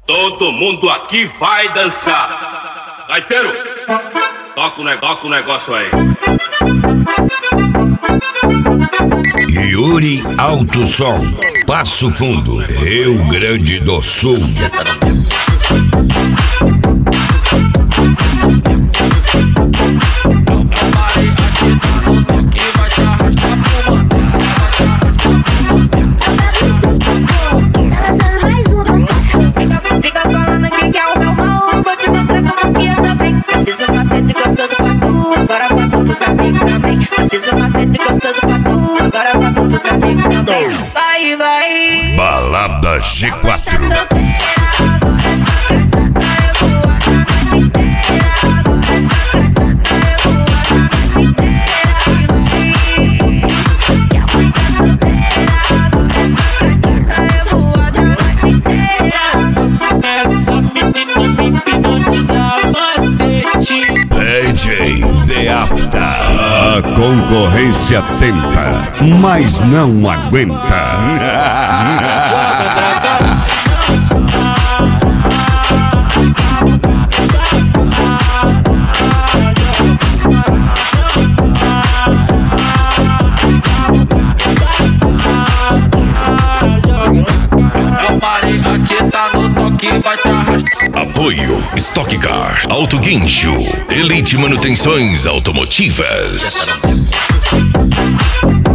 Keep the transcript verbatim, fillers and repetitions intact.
Todo mundo aqui vai dançar. Gaiteiro, toca o negócio, toca o negócio aí. Yuri Alto Som, Passo Fundo, Rio Grande do Sul. Fica falando que quer o meu mal, vou te mostrar como que é também. Diz o macete gostoso pra tu, agora faço pros amigos também. Diz o macete gostoso pra tu, agora faço pros amigos também. Vai, vai. Balada G quatro. D J The After. A concorrência tenta, mas não aguenta. Eu parei aqui, tá no toque, vai te arrastar. Apoio Stock Car, Auto Guincho, Elite Manutenções Automotivas.